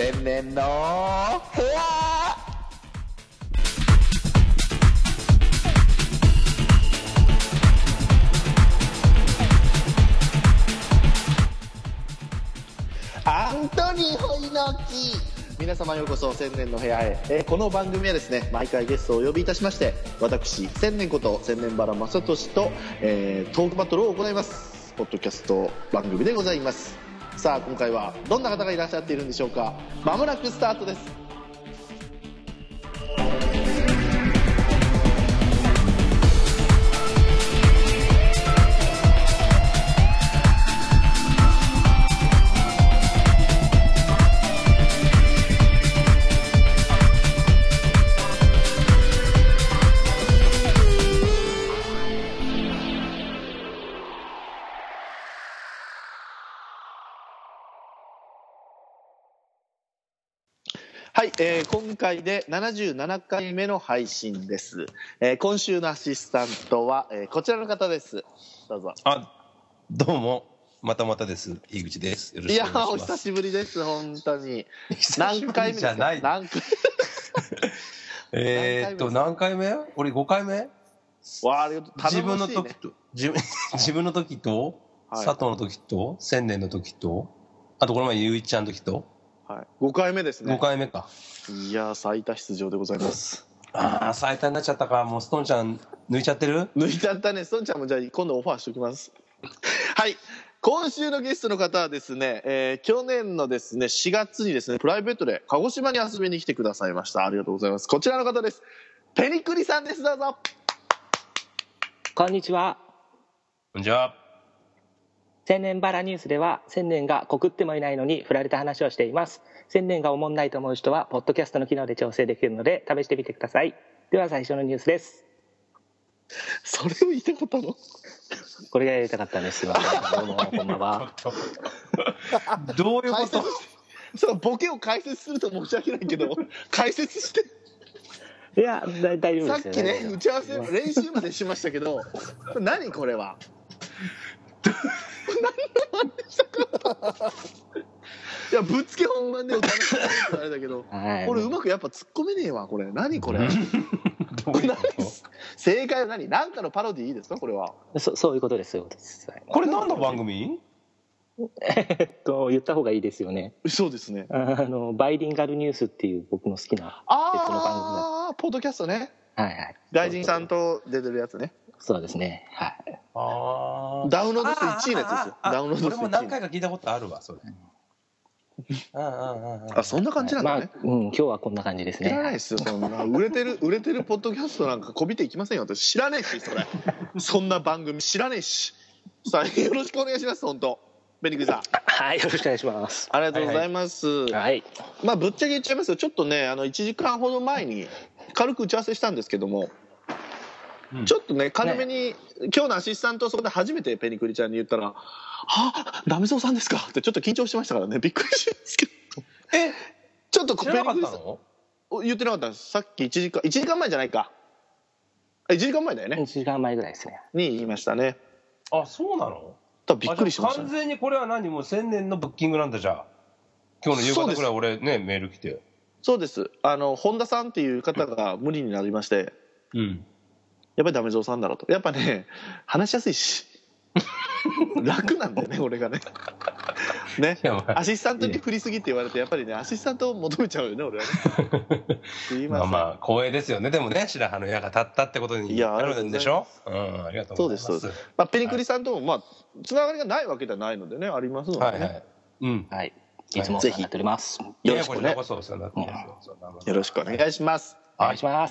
千年の部屋。アントニー・ホイノキ、皆様ようこそ千年の部屋へ。この番組はですね、毎回ゲストをお呼びいたしまして、私千年こと千年原正俊と、トークバトルを行いますポッドキャスト番組でございます。さあ今回はどんな方がいらっしゃっているんでしょうか。まもなくスタートです。はい、今回で77回目の配信です。今週のアシスタントは、こちらの方です。どうぞ。 どうもまたです。井口です。よろしくお願いします。 いやお久しぶりです。本当に何回目ですか。 じゃない何回目？俺5回目？ わあ、ありがとう。 自分の時と自分の時と、はい、佐藤の時と千年の時と、あとこの前ゆういちゃんの時と、 はい、5回目ですね。 5回目か。 いや最多出場でございます。 最多になっちゃったか。もうストンちゃん抜いちゃってる？ 抜いちゃったね。ストンちゃんもじゃあ今度オファーしておきますはい、今週のゲストの方はですね、去年のですね4月にですねプライベートで鹿児島に遊びに来てくださいました。ありがとうございます。こちらの方です。ペニクリさんです。どうぞ。 こんにちは。 こんにちは。 千年バラニュースでは千年が告ってもいないのに振られた話をしています。千年がおもんないと思う人はポッドキャストの機能で調整できるので試してみてください。では最初のニュースです。 それを言いたかったの？ これがやりたかったんです。すいません。どうもこんばんは。 どういうこと？ そうボケを解説すると申し訳ないけど解説して。 いや大丈夫ですよ。 さっきね打ち合わせ練習までしましたけど何これは何でしたかいやぶっつけ本番で歌わないとあれだけど、はい、これうまくやっぱ突っ込めねえわ。これ何これどういうこと正解は何かのパロディいいですか。これはそういうことです。そういうことです。 これ何の番組？ 言った方がいいですよね。 そうですね。 バイリンガルニュースっていう僕の好きな別の番組。 ポッドキャストね。 はいはい。 大臣さんと出てるやつね。 そうですね。はい。 ダウンロード数1位のやつですよ。ダウンロード数1位。 俺も何回か聞いたことあるわそれ。 そんな感じなんだね。 今日はこんな感じですね。 知らないですよ。そんな売れてるポッドキャストなんかこびていきませんよ。私知らねえしそれ。そんな番組知らねえし。さあよろしくお願いします。本当。ベニクリさん。 はい、よろしくお願いします。 ありがとうございます。はい。まあぶっちゃけ言っちゃいますよ。ちょっとね1時間ほど前に軽く打ち合わせしたんですけども。ちょっとね軽めに、今日のアシスタントそこで初めてペニクリちゃんに言ったら「ダメゾウさんですか?」ってちょっと緊張してましたからね。びっくりしたんですけどちょっとペニクリさん言ってなかったんです。さっき1時間前じゃないか。1時間前だよね。 1時間前ぐらいですねに言いましたね。 そうなの？ 多分びっくりしました、 完全にこれは何もう千年のブッキングなんだ。じゃあ今日の夕方ぐらい俺ねメール来て。 そうです。本田さんっていう方が無理になりまして、やっぱりダメゾウさんだろうと。やっぱね話しやすいし楽なんだよね俺がねアシスタントに振りすぎって言われてやっぱりねアシスタントを求めちゃうよね俺はね。すいません。 まあ光栄ですよね。でもね白羽の矢が立ったってことになるんでしょ。ありがとうございます。 そうです。ペニクリさんともつながりがないわけではないのでねありますのでね。 はい。いつもお世話になっております。 よろしくね。よろしくお願いします。 お願いします。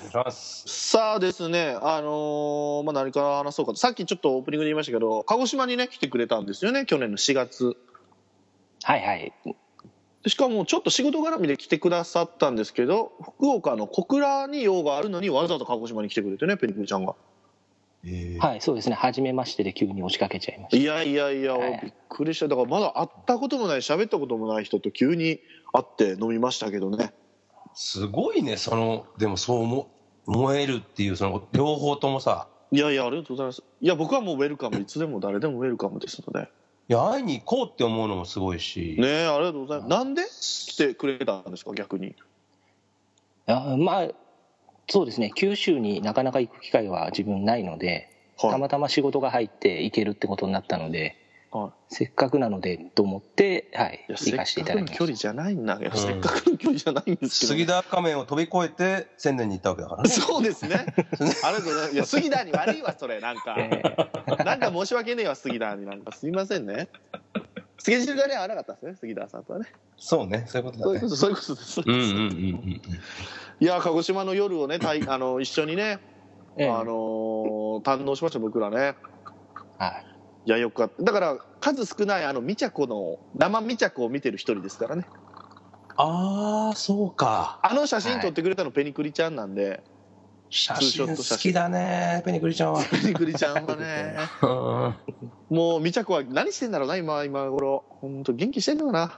さあですね、何から話そうかと。さっきちょっとオープニングで言いましたけど鹿児島にね来てくれたんですよね。去年の4月。 はいはい。 しかもちょっと仕事絡みで来てくださったんですけど福岡の小倉に用があるのにわざわざ鹿児島に来てくれてねペニクリちゃんが。 はいそうですね。初めましてで急に押しかけちゃいました。 いや、びっくりした。だからまだ会ったこともない喋ったこともない人と急に会って飲みましたけどね。 すごいね。でもそう思えるっていうその両方ともさ。 いやありがとうございます。いや僕はもうウェルカム、いつでも誰でもウェルカムですので。 いや会いに行こうって思うのもすごいしねえ、ありがとうございます。なんで来てくれたんですか、逆に。 まあそうですね、九州になかなか行く機会は自分ないので、 はいたまたま仕事が入って行けるってことになったので、 はせっかくなのでと思って、はい、 い、いや行かせていただきました。 せっかくの距離じゃないんだけど、せっかくの距離じゃないんですけど、 杉田仮面を飛び越えて千年に行ったわけだからね。 そうですね。ありがとうございます。いや、杉田に悪いわ、それ、なんか。なんか申し訳ねえわ、杉田になんか。すいませんね。スケジュールがね、合わなかったですね、杉田さんとはね。 そうね、そういうことだね。 そういうことです。 うんうんうんうん。 いや、鹿児島の夜をね、一緒にね、 ええ堪能しました、僕らね。 はい、 いや、よかった。だから、数少ない、みちゃこの、生みちゃこを見てる一人ですからね。 ああ、そうか。 写真撮ってくれたのペニクリちゃんなんで。 写真好きだね、ペニクリちゃんは。 ペニクリちゃんはね。もう、みちゃこは何してんだろうな、今頃。本当元気してんのかな。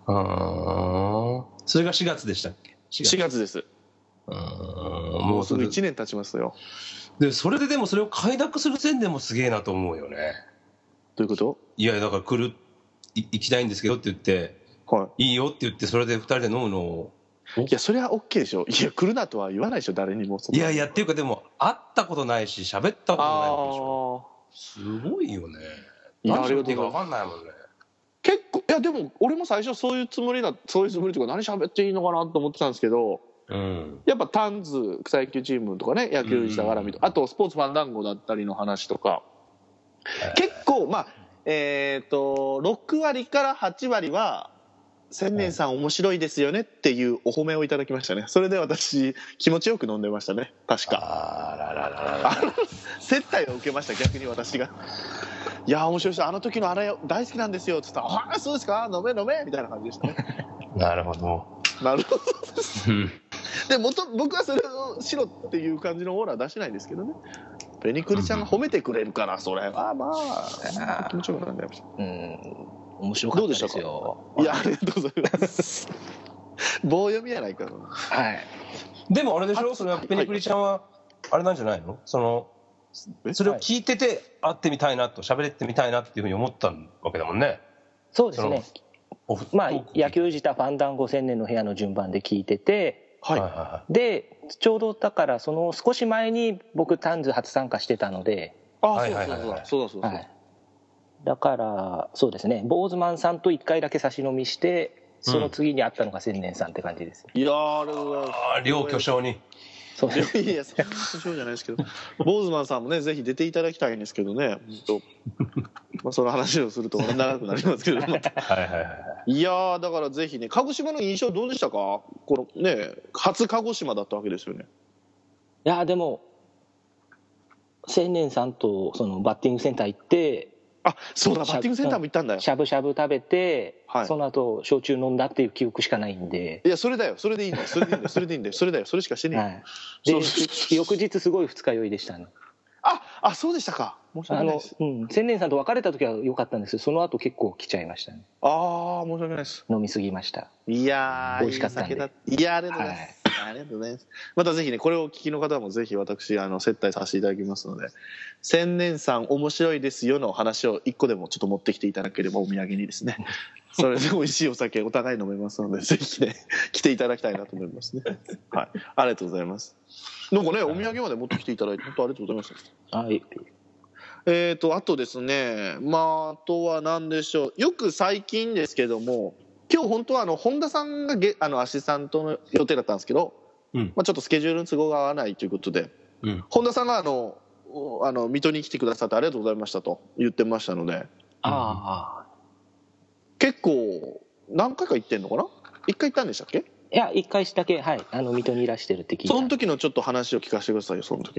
それが4月でしたっけ ？4月です。もうすぐ1年経ちますよ。 でそれでもそれを快諾する線でもすげえなと思うよね。 どういうこと？ いやだから行きたいんですけどって言って、はい、いいよって言ってそれで2人で飲むのを。 いやそれは OK でしょ。いや来るなとは言わないでしょ、誰にも。 いやっていうかでも会ったことないし喋ったことないわけでしょ。すごいよね。何喋っていいか分かんないもんね。 結構いやでも俺も最初そういうつもりというか何喋っていいのかなと思ってたんですけど、やっぱタンズ草野球チームとかね、野球自体絡みとか、あとスポーツファンダンゴだったりの話とか、結構まあ6割から8割は千年さん面白いですよねっていうお褒めをいただきましたね。それで私気持ちよく飲んでましたね、確か。接待を受けました、逆に私が。いや面白い人、あの時のあれ大好きなんですよって言ったら、ああそうですか、飲めみたいな感じでしたね。 なるほどで僕はそれをしろっていう感じのオーラは出してないんですけどね。ペニクリちゃんが褒めてくれるからそれはまあ気持ちよくなりました。 面白かったですよ。 いやありがとうございます棒読みやないか。 はい。 でもあれでしょ、それはペニクリちゃんはあれなんじゃないの、それを聞いてて会ってみたいなと喋ってみたいなっていうふうに思ったわけだもんね。 そうですね。まあ野球自体ファンダンゴ千年の部屋の順番で聞いてて、でちょうどだからその少し前に僕タンズ初参加してたので、そうだからそうですね、ボーズマンさんと1回だけ差し飲みして、その次に会ったのが千年さんって感じです。 いやありがとうございます。 両巨匠に。 そういやそんな巨匠じゃないですけど、ボーズマンさんもねぜひ出ていただきたいんですけどね。まあその話をすると長くなりますけれどもいやだからぜひね、鹿児島の印象どうでしたか？このね初鹿児島だったわけですよね。 いやでも千年さんとそのバッティングセンター行って、 そうだ、バッティングセンターも行ったんだよ。 しゃぶしゃぶ食べて、その後焼酎飲んだっていう記憶しかないんで。 いやそれだよ、それでいいんだよ、それでいいんだよ、それでいいんだよ、それだよ、それしかしてねえ。で翌日すごい二日酔いでしたね。 そうでしたか。申し訳ないです。 千年さんと別れた時は良かったんですけど、その後結構来ちゃいましたね。 申し訳ないです。 飲みすぎました。 いや美味しかったんで。 いやありがとうございます。ありがとうございます。またぜひね、これをお聞きの方もぜひ私接待させていただきますので、千年さん面白いですよの話を一個でもちょっと持ってきていただければお土産にですね、それで美味しいお酒お互い飲めますので、ぜひね来ていただきたいなと思いますね。はい、ありがとうございます。なんかね、お土産まで持ってきていただいて本当ありがとうございます。 はい。 あとですね、あとは何でしょう。よく最近ですけども、今日本当は本田さんがアシスタントの予定だったんですけど、ちょっとスケジュールの都合が合わないということで、本田さんが水戸に来てくださってありがとうございましたと言ってましたので、結構何回か行ってんのかな。1回行ったんでしたっけ？ いや1回だけ、はい、水戸にいらしてるって聞いた。 その時のちょっと話を聞かせてくださいよ。その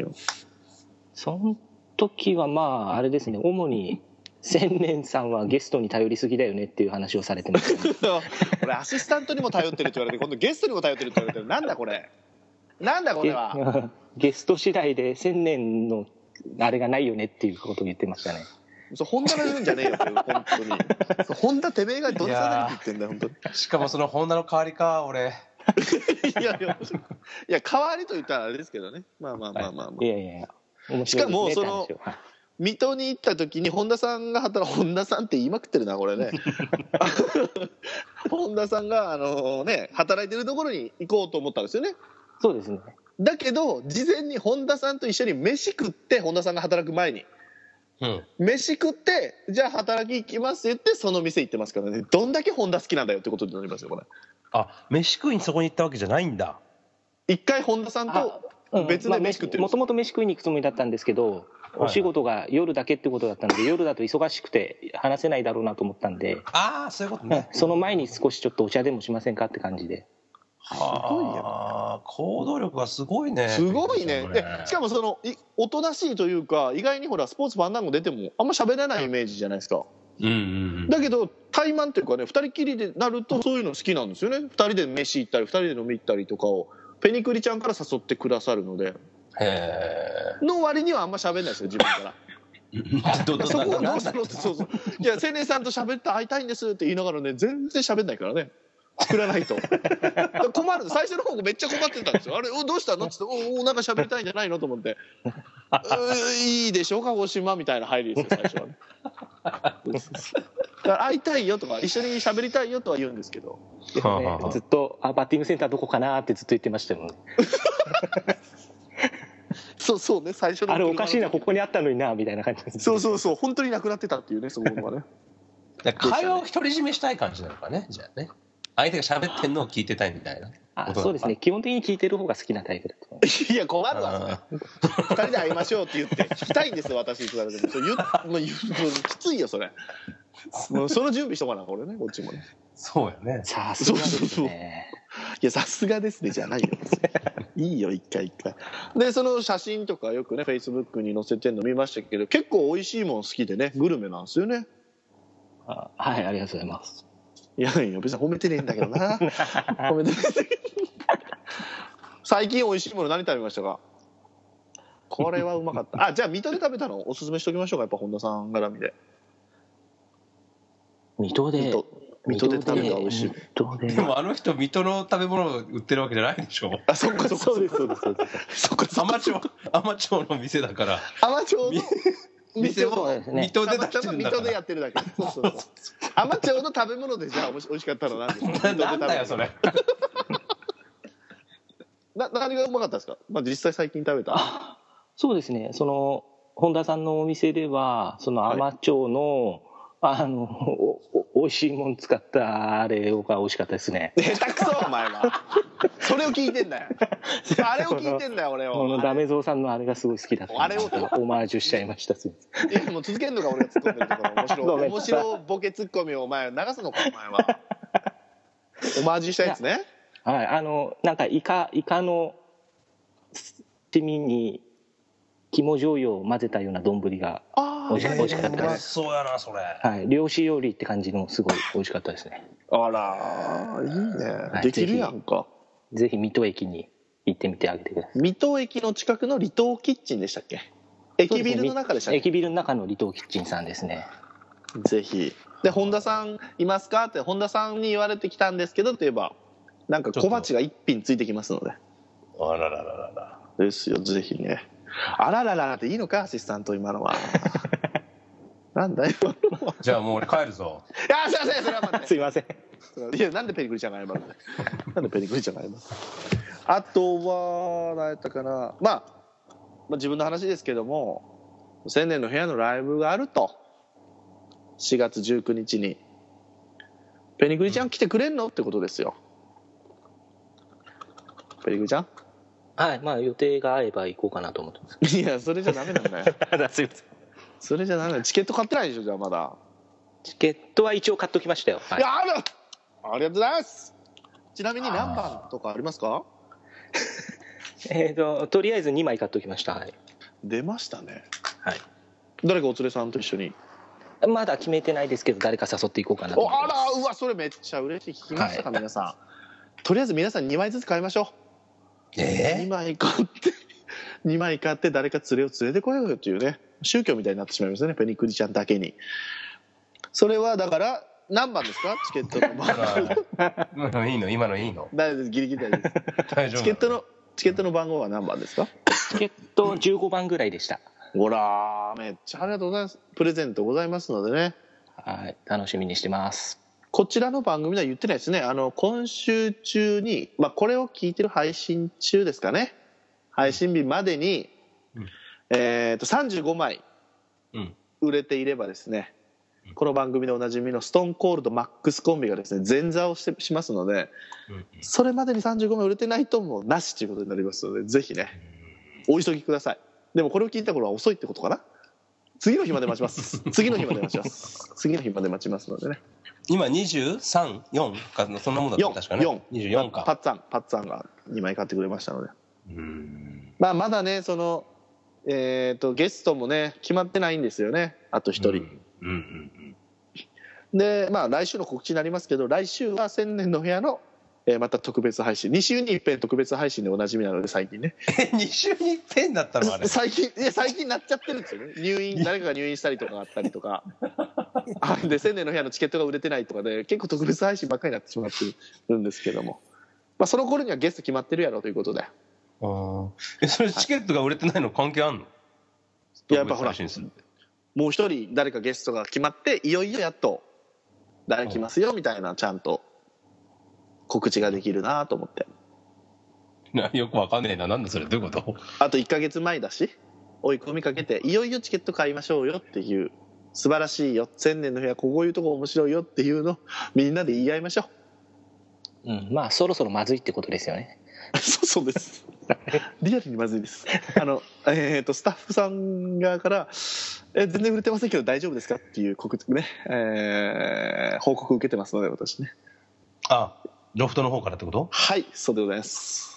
時はまああれですね、主に千年さんはゲストに頼りすぎだよねっていう話をされてましたね。 俺アシスタントにも頼ってるって言われて、今度ゲストにも頼ってるって言われて、なんだこれは。 ゲスト次第で千年のあれがないよねっていうことを言ってましたね。 ホンダが言うんじゃねえよって、本当に。ホンダてめえがどんなに言ってんだよ本当に。 しかもそのホンダの代わりか俺。 いや代わりと言ったらあれですけどね。まあ。 いやしかも水戸に行った時に本田さんって言いまくってるなこれね本田さんが働いてるところに行こうと思ったんですよね。 そうですね。 だけど事前に本田さんと一緒に飯食って、本田さんが働く前に、飯食ってじゃあ働き行きますって言ってその店行ってますからね。どんだけ本田好きなんだよってことになりますよこれ。 飯食いにそこに行ったわけじゃないんだ。 一回本田さんと別で飯食ってるんです。 もともと飯食いに行くつもりだったんですけど、お仕事が夜だけってことだったので、夜だと忙しくて話せないだろうなと思ったんで、 そういうことね。 その前に少しちょっとお茶でもしませんかって感じで。 すごいや行動力がすごいね。 すごいね。でしかもおとなしいというか、意外にほらスポーツファンダンゴ出てもあんま喋らないイメージじゃないですか。だけど対マンというかね、2人きりでなるとそういうの好きなんですよね。2人で飯行ったり2人で飲み行ったりとかをペニクリちゃんから誘ってくださるので、の割にはあんま喋んないですよ自分からそこをどうしたのって、そういや青年さんと喋って会いたいんですって言いながらね、全然喋んないからね、作らないと困る。最初の方めっちゃ困ってたんですよ。あれどうしたのって言って、なんか喋りたいんじゃないのと思っていいでしょう鹿児島みたいな入りですよ最初はねだから会いたいよとか一緒に喋りたいよとは言うんですけど、 ずっとバッティングセンターどこかなってずっと言ってましたよねそうね、最初のあれおかしいな、ここにあったのになみたいな感じです。 そう本当になくなってたっていうね、そこがね会話を独り占めしたい感じなのかね、じゃあね。相手が喋ってんのを聞いてたいみたいな。 そうですね、基本的に聞いてる方が好きなタイプだと思う。 いや困るわそれ2人で会いましょうって言って聞きたいんですよ私いつだけでもきついよそれ。もうその準備しとかなこれね、こっちもね。 そうやね。 さすがですね。 いやさすがですねじゃないよいいよ一回で、その写真とかよくねフェイスブックに載せてるの見ましたけど、結構美味しいもの好きでね、グルメなんですよね。 はい、ありがとうございます。 いや別に褒めてねえんだけどな褒めてねえんだけど最近美味しいもの何食べましたか？これはうまかったじゃあ水戸で食べたのおすすめしときましょうか。やっぱ本田さん絡みで水戸で食べたら美味しい。 でもあの人水戸の食べ物を売ってるわけじゃないでしょ。 そっかそうです海士町の店だから。 海士町の店も水戸で出してるんだから。 水戸でやってるだけ。そう海士町の食べ物でじゃあ美味しかったのなんでしょう。 なんだよそれ何がうまかったですか？実際最近食べた。 そうですね、本田さんのお店では海士町の、美味しいもん使ったあれが美味しかったですね。 下手くそお前はそれを聞いてんだよあれを聞いてんだよ俺を。 ダメゾウさんのあれがすごい好きだった。あれをオマージュしちゃいました。いやもう続けんのか俺が突っ込んでるところ面白ボケツッコミをお前流すのかお前はオマージュしたやつね。 はい、なんかイカの黄身に肝醤油を混ぜたような丼が美味しかったです。 そうやなそれ。 はい、漁師料理って感じのすごい美味しかったですね。 あらいいね、できるやんか。 ぜひ水戸駅に行ってみてあげてください。 水戸駅の近くの離島キッチンでしたっけ？駅ビルの中でしたっけ？ 駅ビルの中の離島キッチンさんですね。 ぜひ。で本田さんいますかって本田さんに言われてきたんですけどといえばなんか小鉢が一品ついてきますので。 あらららららですよ、ぜひね。あららららっていいのかアシスタント今のはなんだよじゃあもう俺帰るぞ。 いやすいませんそれは待ってすいません。 いやなんでペニクリちゃんが謝るのなんでペニクリちゃんが謝るの。あとは何やったかな、自分の話ですけども千年の部屋のライブがあると4月19日にペニクリちゃん来てくれんのってことですよ。ペニクリちゃんはい、予定が合えば行こうかなと思ってます。 いやそれじゃダメなんだよすいません。 それじゃダメだよ。チケット買ってないでしょじゃあまだ。 チケットは一応買っときましたよ。 はい、いやありがとうございます。ちなみに何番とかありますか？ とりあえず2枚買っときました。はい、 出ましたね。 はい。 誰かお連れさんと一緒に？ まだ決めてないですけど誰か誘っていこうかなと思います。 あらうわそれめっちゃ嬉しい。聞きましたか、皆さん。とりあえず皆さん2枚ずつ買いましょう。2枚買って誰か連れてこようよというね宗教みたいになってしまいますねペニクリちゃんだけに。それはだから何番ですかチケットの番号。 いいの今のいいの？ 大丈夫ですギリギリ大丈夫です。チケットの番号は何番ですか？ チケット15番ぐらいでした。 ほらめっちゃありがとうございます。プレゼントございますのでね。 はい、楽しみにしてます。 こちらの番組では言ってないですね。今週中に、これを聞いてる配信中ですかね。配信日までに、35枚売れていればですね、この番組でおなじみのストーンコールドマックスコンビがですね、前座をしますので、それまでに35枚売れてないともうなしということになりますので、ぜひね、お急ぎください。でもこれを聞いた頃は遅いってことかな。次の日まで待ちます。次の日まで待ちます。次の日まで待ちますのでね。 今23、4かそんなもんだった確かね。24か。 パッツァンが2枚買ってくれましたので。まだねゲストもね決まってないんですよね。あと1人。で来週の告知になりますけど、来週は千年の部屋のまた特別配信、2週に一遍特別配信でおなじみなので、最近ね 2週に一遍だったのあれ最近なっちゃってるんですよね。誰かが入院したりとかあったりとかで千年の部屋のチケットが売れてないとかで結構特別配信ばっかりになってしまってるんですけども、その頃にはゲスト決まってるやろということで。 それチケットが売れてないの関係あんの？ いや、やっぱほらもう一人誰かゲストが決まっていよいよやっと誰来ますよみたいなちゃんと告知ができるなと思って。 よくわかんねえな。なんだそれ、どういうこと？ あと1ヶ月前だし追い込みかけていよいよチケット買いましょうよっていう、素晴らしいよ千年の部屋こういうとこ面白いよっていうのをみんなで言い合いましょう。そろそろまずいってことですよね。 そうですリアルにまずいです。スタッフさん側から全然売れてませんけど大丈夫ですかっていう報告受けてますので、私ね。 ロフトの方からってこと？ はい、そうでございます。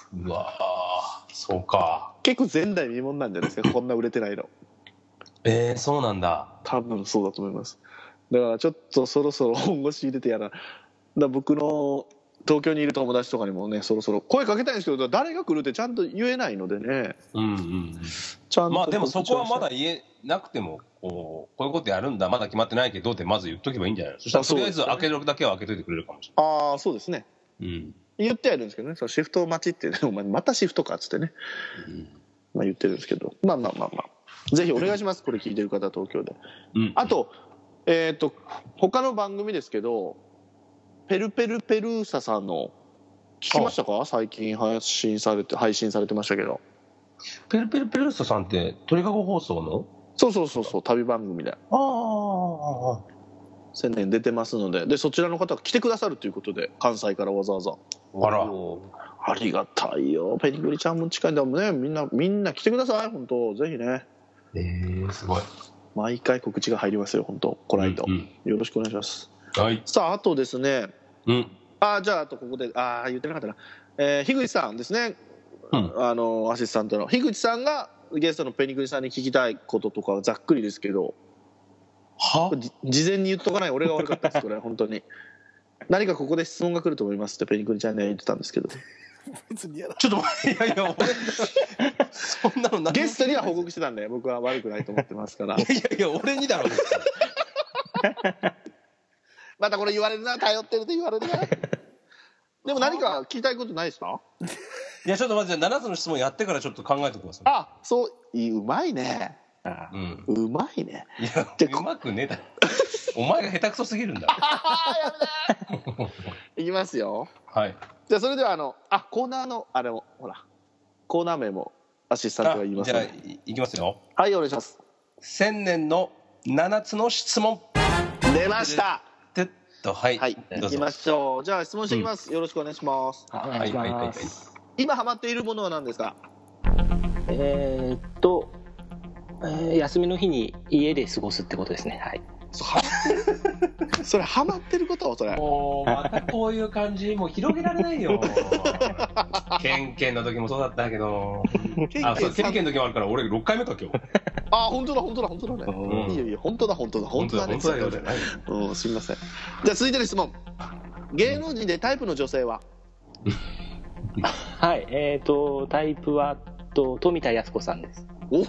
うわー、そうか。 結構前代未聞なんじゃないですかこんな売れてないの。 そうなんだ。 多分そうだと思います。だからちょっとそろそろ本腰入れてやら僕の東京にいる友達とかにもね、そろそろ声かけたいんですけど、誰が来るってちゃんと言えないのでね。 ちゃんとでもそこはまだ言えなくてもこういうことやるんだ、まだ決まってないけどってまず言っとけばいいんじゃないの？そしたらとりあえず開けるだけは開けといてくれるかもしれない。 そうですね。言ってはいるんですけどね、そのシフト待ちってね、お前またシフトかっつってね、言ってるんですけど、ぜひお願いします。これ聞いてる方東京で。あと他の番組ですけど、ペルペルペルーサさんの聞きましたか？最近配信されてましたけど。 ペルペルペルーサさんって鳥かご放送の？ そう旅番組で千年出てますので、そちらの方が来てくださるということで、関西からわざわざ。ありがたいよ。ペニグリちゃんも近いんだもんね。みんな来てください本当、ぜひね。 すごい。 毎回告知が入りますよ本当、来ないと。よろしくお願いします。さあ、あとですね、じゃああとここで言ってなかったな、樋口さんですね、アシスタントの樋口さんがゲストのペニグリさんに聞きたいこととかざっくりですけど、事前に言っとかない俺が悪かったですこれ本当に。何かここで質問が来ると思いますってペニグリちゃんには言ってたんですけど別にちょっと待って、いや俺そんなのゲストには報告してたんで、僕は悪くないと思ってますから。いや俺にだろまたこれ言われるな、頼ってるって言われるな。でも何か聞きたいことないですか？ いやちょっと待って、7つの質問やってからちょっと考えてください。 うまいね。うまいね。 いやうまくねえだろお前が下手くそすぎるんだいきますよ。 じゃあそれではコーナーのほらコーナー名もアシスタントが言いますので。 じゃあいきますよ。 はい、お願いします。 千年の7つの質問出ました。 はい、 行きましょう。じゃあ質問していきます。よろしくお願いします。 お願いします。 今ハマっているものは何ですか？ 休みの日に家で過ごすってことですね。 それハマってることはそれ。 もうまたこういう感じもう広げられないよ。ケンケンの時もそうだったけど。ケンケンの時もあるから俺6回目か今日。 本当だね。いいよ本当だね。すみません。じゃあ続いての質問。芸能人でタイプの女性は？ はい、タイプは富田靖子さんです。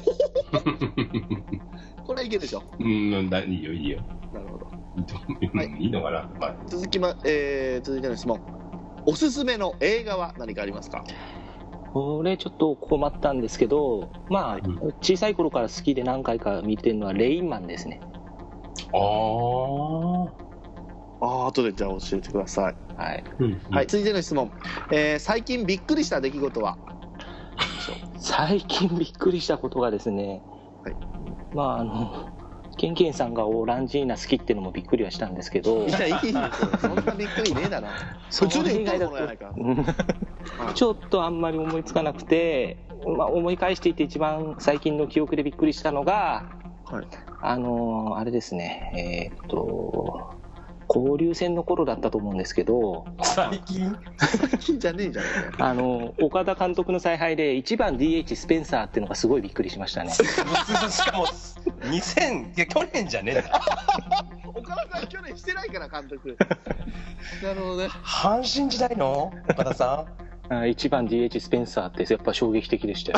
これいけるでしょ。 いいよ。なるほど。いいのかな。 続いての質問。おすすめの映画は何かありますか？ これちょっと困ったんですけど、まあ、小さい頃から好きで何回か見てるのはレインマンですね。 あ後でじゃあ教えてください。 はい。 はい、続いての質問。最近びっくりした出来事は？ 最近びっくりしたことがですね、 はい、 まあケンケンさんがオランジーナ好きっていうのもびっくりはしたんですけど。 いや、いいですよ。そんなびっくりねえだろ。普通に言ったものやないか。 ちょっとあんまり思いつかなくて、まあ、思い返していて一番最近の記憶でびっくりしたのが、 はい、 あれですね、交流戦の頃だったと思うんですけど、 最近じゃねえじゃねえ。 岡田監督の采配で1番 DH スペンサーっていうのがすごいびっくりしましたね。 しかも2000、いや去年じゃねえんだ。 岡田さん去年してないから監督。なるほどね。 阪神時代の岡田さん。 1番 DH スペンサーってやっぱ衝撃的でしたよ。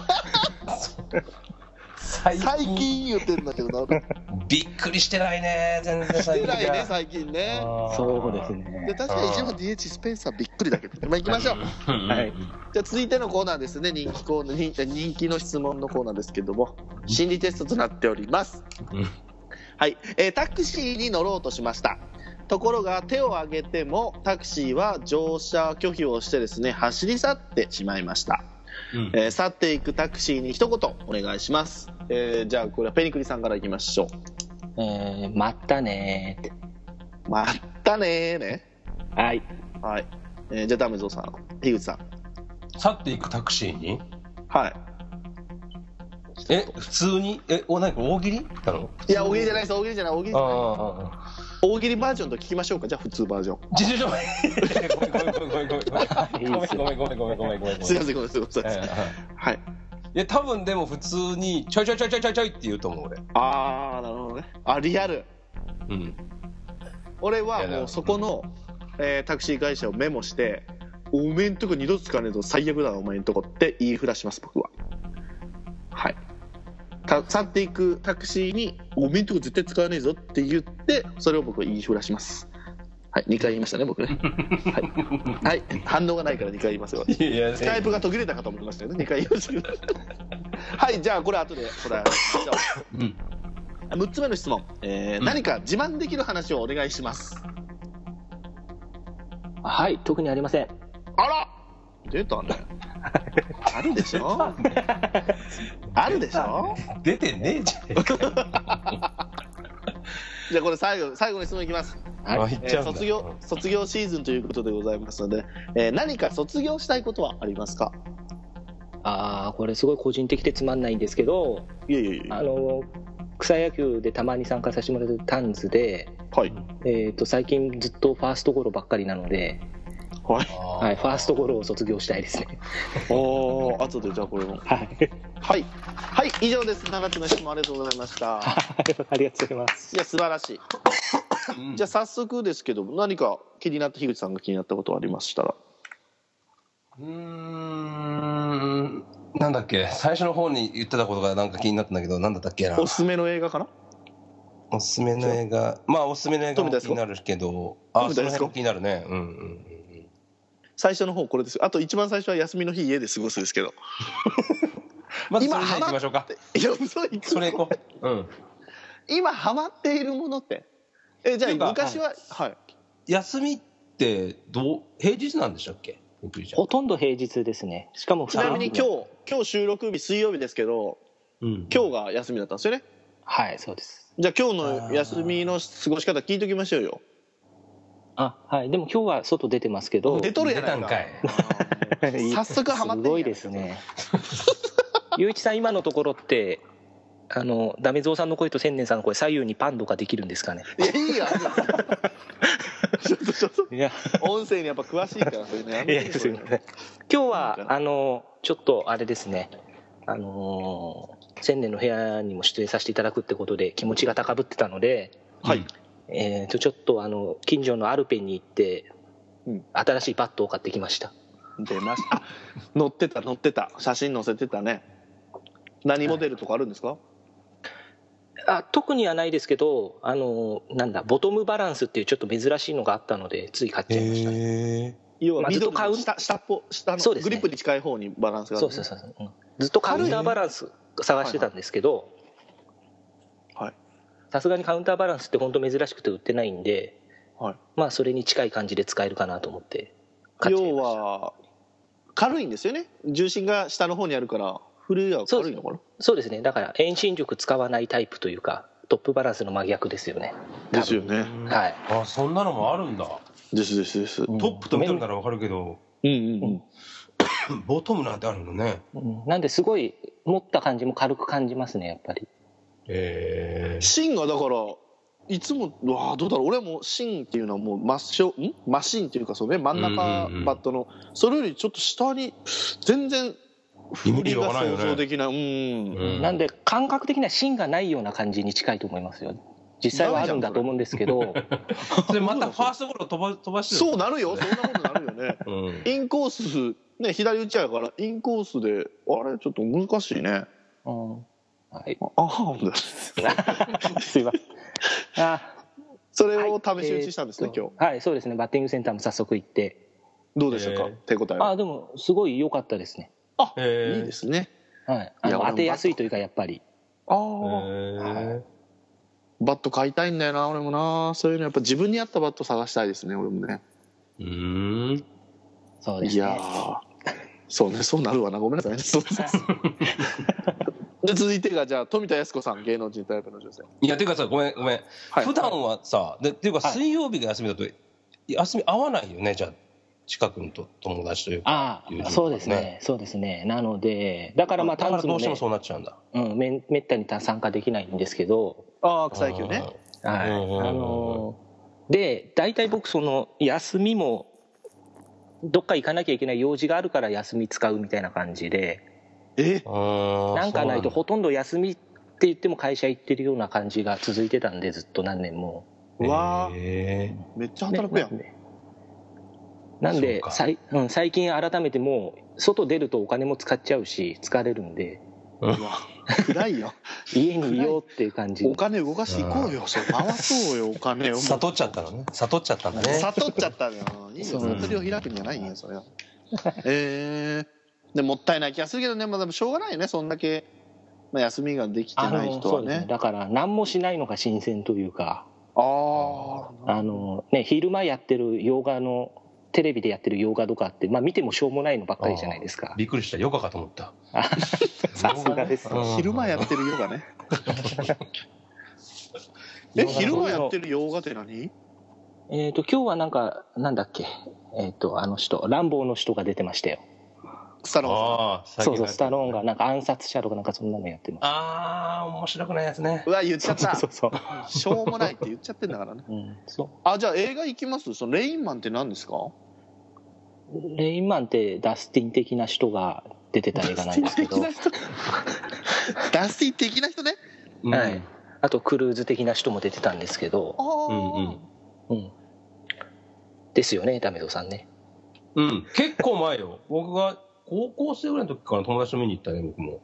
最近言ってんだけどな。 びっくりしてないね、全然最近。 してないね、最近ね。 そうですね。 で、確かに1番 DH スペンサーびっくりだけど、まあ、行きましょう。 はい。 じゃあ続いてのコーナーですね。人気の質問のコーナーですけども、心理テストとなっております。はい、タクシーに乗ろうとしました。ところが手を挙げてもタクシーは乗車拒否をしてですね、走り去ってしまいました。去っていくタクシーに一言お願いします。じゃあこれはペニクリさんからいきましょう。 まったねーって。 まったねーね。 はい。 はい。じゃあダメゾウさん、樋口さん。 去っていくタクシーに。 はい。 普通に何か大喜利なの？ いや、大喜利じゃないです。大喜利じゃない。大喜利じゃない。大喜利バージョンと聞きましょうか。じゃあ普通バージョン。ごめん。すいません。はい。 いや、多分でも普通にちょいって言うと思う俺。 なるほどね。リアル。俺はもうそこのタクシー会社をメモして、おめんとこ二度と使わねえと最悪だなお前んとこって言いふらします僕は。はい。去っていくタクシーにおめんとこ絶対使わねえぞって言って、それを僕は言いふらします。はい、2回言いましたね僕ね。はい、反応がないから2回言いますよ。スカイプが途切れたかと思ってましたよね。2回言いましたけど。はい、じゃあこれ後で答えましょう。6つ目の質問、何か自慢できる話をお願いします。 はい、特にありません。 あら、出たね。あるでしょ。あるでしょ。 出てねえじゃねえか。 じゃあこれ最後の質問いきます。 はい、 卒業シーズンということでございますので、何か卒業したいことはありますか？ これすごい個人的でつまんないんですけど、 いや草野球でたまに参加させてもらってるタンズで、 はい、 最近ずっとファーストゴロばっかりなので、はい、ファーストゴロを卒業したいですね。 後でじゃあこれを。はい、以上です。7つの質問ありがとうございました。 ありがとうございます。 いや素晴らしい。じゃあ早速ですけど、何か気になった樋口さんが気になったことはありましたら。 なんだっけ、最初の方に言ってたことがなんか気になったんだけど、なんだったっけな。 おすすめの映画かな。 おすすめの映画、まあおすすめの映画も気になるけど、その辺も気になるね。 最初の方これですよ。あと一番最初は休みの日家で過ごすですけど。 まずそれで行きましょうか。 それ行こう。今ハマっているものって。じゃあ昔は、 休みって平日なんでしたっけ？ ほとんど平日ですね。しかもちなみに今日収録日水曜日ですけど、今日が休みだったんですよね。 はい、そうです。 じゃあ今日の休みの過ごし方聞いときましょうよ。 はい、でも今日は外出てますけど。 出とるやないか。早速ハマってる。 すごいですね。ゆういちさん今のところってダメゾウさんの声と千年さんの声左右にパンとかできるんですかね。 いやいいよ。ちょっと音声にやっぱ詳しいからそれね。 いやすみません。今日はちょっとあれですね。千年の部屋にも出演させていただくってことで気持ちが高ぶってたので、 はい。 ちょっと近所のアルペンに行って、新しいバットを買ってきました。 出ました。乗ってた。写真載せてたね。何モデルとかあるんですか？ 特にはないですけど、ボトムバランスっていうちょっと珍しいのがあったのでつい買っちゃいました。い要はずっと緑の下のそうですねグリップに近い方にバランスがある、ね、 そう、ずっとカウンターバランス探してたんですけど、さすがにカウンターバランスって本当珍しくて売ってないんで、はい、まあそれに近い感じで使えるかなと思って買っちゃいました。要は軽いんですよね。重心が下の方にあるから振るは軽いのかな。 そうですね。だから遠心力使わないタイプというかトップバランスの真逆ですよね。 ですよね。 はい。 あ、そんなのもあるんだ。 です。 トップと見てるならわかるけど、ボトムなんてあるのね。 なんですごい持った感じも軽く感じますね、やっぱり。 芯がだからいつもどうだろう、俺も芯っていうのはもうマシンっていうか、そうね、真ん中バットのそれよりちょっと下に全然振りが想像できない。 なんで感覚的には芯がないような感じに近いと思いますよ。実際はあるんだと思うんですけどそれまたファーストゴロ飛ばしてる。 そうなるよ、そんなことなるよね、インコースね、左打ちやからインコースであれちょっと難しいね。 はい、 本当ですすいません。 それを試し打ちしたんですね、今日。 はい、そうですね。バッティングセンターも早速行って。 どうでしたか、手応えは。 でもすごい良かったですね。 いいですね。 はい、当てやすいというか、やっぱり。 はい、バット買いたいんだよな、俺もな。そういうのやっぱ自分に合ったバット探したいですね、俺もね。 そうですね。いやそうね、そうなるわな、ごめんなさいね。で続いてがじゃあ富田靖子さん、芸能人タイプの女性。 いやていうかさ、ごめん、はい、普段はさっていうか水曜日が休みだと休み合わないよね。じゃあ近くの友達というか。 そうですね。なのでだからだからどうしてもそうなっちゃうんだ。 めったに参加できないんですけど。 草野球ね。 で大体僕その休みもどっか行かなきゃいけない用事があるから休み使うみたいな感じで。なんかないとほとんど休みって言っても会社行ってるような感じが続いてたんで、ずっと何年も。 めっちゃ働くやん。 なんで最近改めてもう外出るとお金も使っちゃうし疲れるんで、 暗いよ家にいようっていう感じ。 お金動かしていこうよ、回そうよ、お金を。 悟っちゃったのね。悟っちゃったんだね。 悟っちゃったのよ。いいよ、悟りを開くんじゃないよそれは。でもったいない気がするけどね。でもしょうがないよね、そんだけ、休みができてない人はね。 だから何もしないのが新鮮というか、昼間やってる洋画のテレビでやってる洋画とかって、見てもしょうもないのばっかりじゃないですか。 びっくりした、ヨガかと思った。 さすがです、 昼間やってるヨガね。昼間やってる洋画って何？ 今日はなんだっけ、あの人ランボーの人が出てましたよ。 スタローンさん。 そうスタローンが暗殺者とかそんなのやってます。 面白くないやつね。 うわ、言っちゃった。 そうしょうもないって言っちゃってんだからね。じゃあ映画行きます。そのレインマンって何ですか？ レインマンってダスティン的な人が出てた映画なんですけど。 ダスティン的な人ね。 はい。あとクルーズ的な人も出てたんですけど。ですよね、ダメドさんね。 結構前よ。僕が高校生ぐらいの時から友達と見に行ったね、僕も。